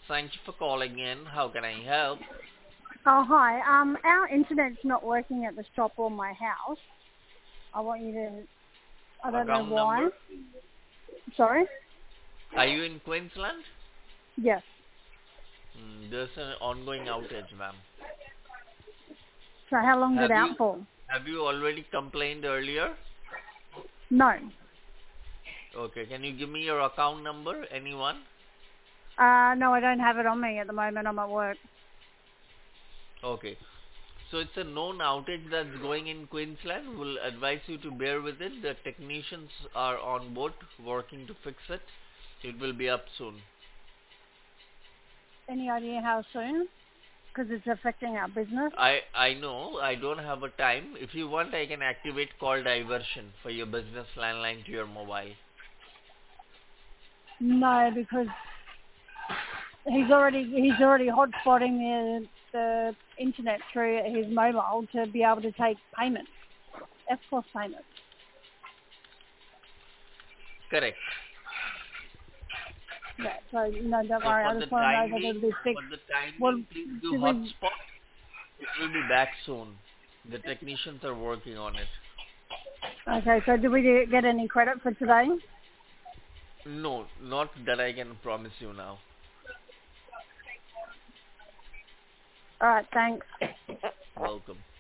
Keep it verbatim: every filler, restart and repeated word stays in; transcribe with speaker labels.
Speaker 1: Thank you for calling in. How can I help?
Speaker 2: Oh, hi. Um, our internet's not working at the shop or my house. I want you to... I don't know
Speaker 1: Account
Speaker 2: why.
Speaker 1: number?
Speaker 2: Sorry?
Speaker 1: Are you in Queensland?
Speaker 2: Yes.
Speaker 1: Mm, there's an ongoing outage, ma'am.
Speaker 2: So how long is it
Speaker 1: Have you
Speaker 2: out for?
Speaker 1: have you already complained earlier?
Speaker 2: No.
Speaker 1: Okay, can you give me your account number? Anyone?
Speaker 2: Uh, no, I don't have it on me at the moment. I'm at work.
Speaker 1: Okay. So it's a known outage that's going in Queensland. We'll advise you to bear with it. The technicians are on board working to fix it. It will be up soon.
Speaker 2: Any idea how soon? Because it's affecting our business.
Speaker 1: I I know I don't have a time. If you want, I can activate call diversion for your business landline to your mobile.
Speaker 2: No, because he's already he's already hotspotting the the internet through his mobile to be able to take payments, F P O S payments.
Speaker 1: Correct.
Speaker 2: Yeah, so no, don't
Speaker 1: So
Speaker 2: worry.
Speaker 1: for
Speaker 2: I
Speaker 1: the
Speaker 2: just want to
Speaker 1: time
Speaker 2: know that it'll
Speaker 1: being,
Speaker 2: be
Speaker 1: for
Speaker 2: fixed.
Speaker 1: the time
Speaker 2: Well,
Speaker 1: being, please do
Speaker 2: do we?
Speaker 1: hotspot. It will be back soon. The technicians are working on it.
Speaker 2: Okay, so do we get any credit for today?
Speaker 1: No, not that I can promise you now.
Speaker 2: All right, thanks.
Speaker 1: Welcome.